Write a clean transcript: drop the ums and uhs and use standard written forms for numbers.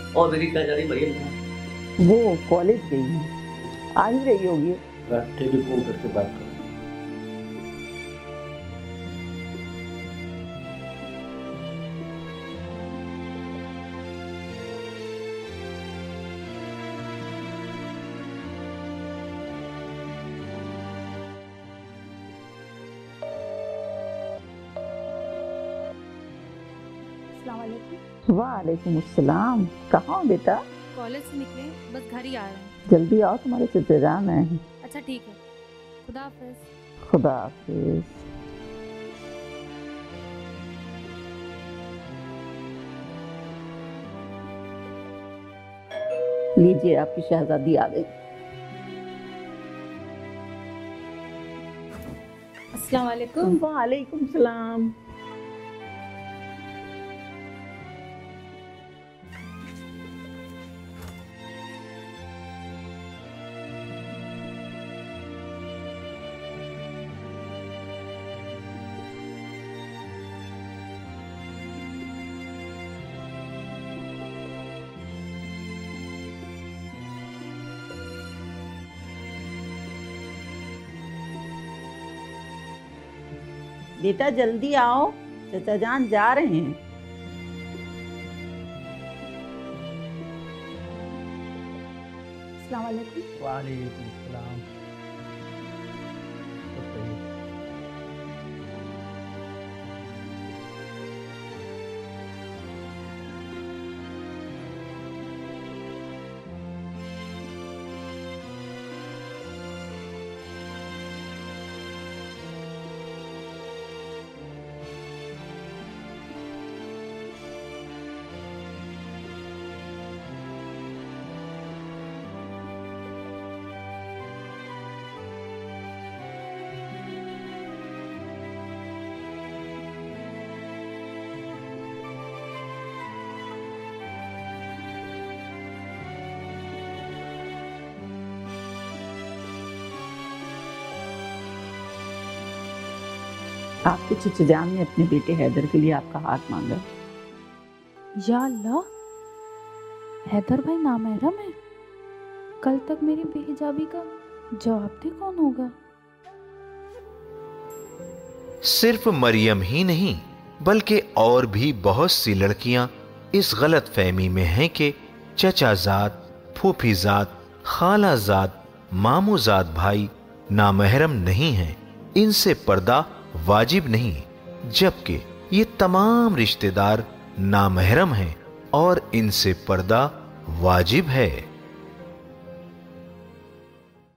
और मेरी क्या जा रही मरियम कहाँ? वो कॉलेज गई है, आ ही रही होगी। टेलीफोन करके बात करो। वालेकुम अस्सलाम। कहाँ हो बेटा? कॉलेज से निकले, बस घर ही आ रहे हैं। जल्दी आओ, तुम्हारे चचे जान है। अच्छा ठीक है, खुदा हाफिज। खुदा हाफिज। लीजिए, आपकी शहजादी आ गई। अस्सलाम वालेकुम। वालेकुम सलाम। बेटा जल्दी आओ, चचा जान जा रहे हैं। अस्सलाम वालेकुम। वालेकुम सलाम। आपके चचा जान ने अपने बेटे हैदर के लिए आपका हाथ मांगा। या अल्लाह, हैदर भाई नामहरम है। कल तक मेरी बेहिजाबी का जवाब दे कौन होगा? सिर्फ मरियम ही नहीं, बल्कि और भी बहुत सी लड़कियां इस गलत फहमी में हैं कि चचाजाद, फूफीजाद, खालाजाद, मामूजाद भाई नामहरम नहीं हैं, इनसे पर्दा वाजिब नहीं, जबकि ये तमाम रिश्तेदार नामहरम हैं और इनसे पर्दा वाजिब है।